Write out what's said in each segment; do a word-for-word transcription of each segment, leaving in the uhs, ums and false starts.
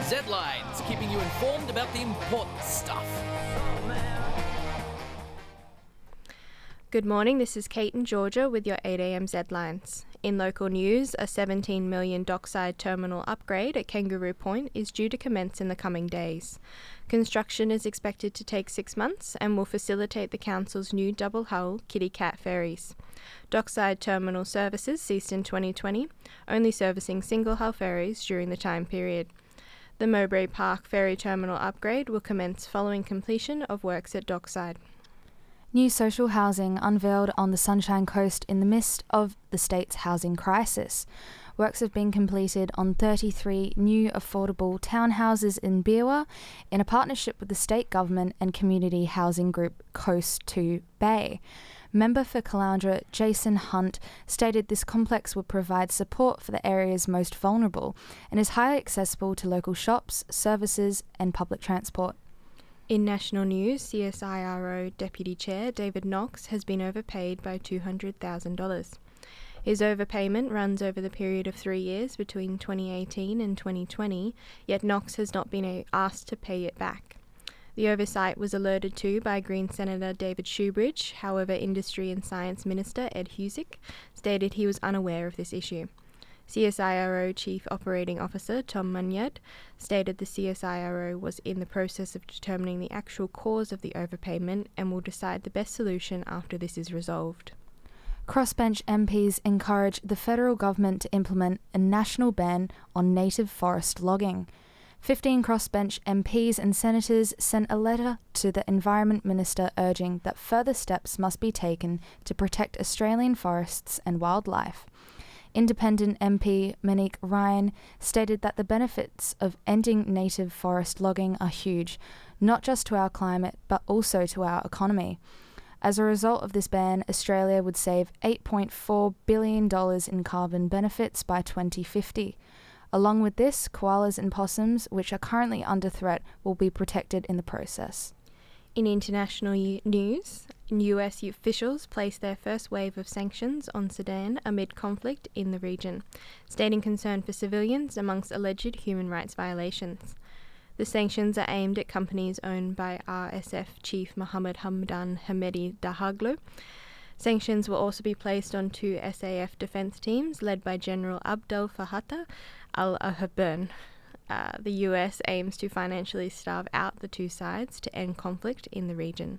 Z-Lines, keeping you informed about the important stuff. Good morning, this is Kate and Georgia with your eight a.m. Z-Lines. In local news, a seventeen million dollars dockside terminal upgrade at Kangaroo Point is due to commence in the coming days. Construction is expected to take six months and will facilitate the council's new double-hull Kitty Cat ferries. Dockside terminal services ceased in twenty twenty, only servicing single-hull ferries during the time period. The Mowbray Park Ferry Terminal upgrade will commence following completion of works at Dockside. New social housing unveiled on the Sunshine Coast in the midst of the state's housing crisis. Works have been completed on thirty-three new affordable townhouses in Beerwah in a partnership with the state government and community housing group Coast two Bay. Member for Caloundra Jason Hunt stated this complex will provide support for the area's most vulnerable and is highly accessible to local shops, services and public transport. In national news, C S I R O Deputy Chair David Knox has been overpaid by two hundred thousand dollars. His overpayment runs over the period of three years between twenty eighteen and twenty twenty, yet Knox has not been asked to pay it back. The oversight was alerted to by Green Senator David Shoebridge, however Industry and Science Minister Ed Husic stated he was unaware of this issue. C S I R O Chief Operating Officer Tom Munyard stated the C S I R O was in the process of determining the actual cause of the overpayment and will decide the best solution after this is resolved. Crossbench M Ps encourage the federal government to implement a national ban on native forest logging. Fifteen crossbench M Ps and senators sent a letter to the Environment Minister urging that further steps must be taken to protect Australian forests and wildlife. Independent M P Monique Ryan stated that the benefits of ending native forest logging are huge, not just to our climate but also to our economy. As a result of this ban, Australia would save eight point four billion dollars in carbon benefits by twenty fifty. Along with this, koalas and possums, which are currently under threat, will be protected in the process. In international u- news, U S officials placed their first wave of sanctions on Sudan amid conflict in the region, stating concern for civilians amongst alleged human rights violations. The sanctions are aimed at companies owned by R S F Chief Mohammed Hamdan Hamedi Dagalo. Sanctions will also be placed on two S A F defense teams led by General Abdel Fattah al-Burhan. Uh, the U S aims to financially starve out the two sides to end conflict in the region.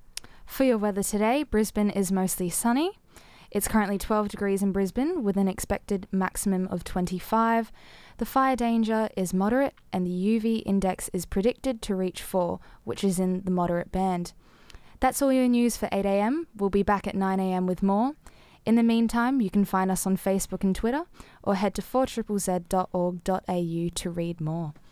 For your weather today, Brisbane is mostly sunny. It's currently twelve degrees in Brisbane with an expected maximum of twenty-five. The fire danger is moderate and the U V index is predicted to reach four, which is in the moderate band. That's all your news for eight a.m. We'll be back at nine a.m. with more. In the meantime, you can find us on Facebook and Twitter or head to four Z Z Z dot org dot a u to read more.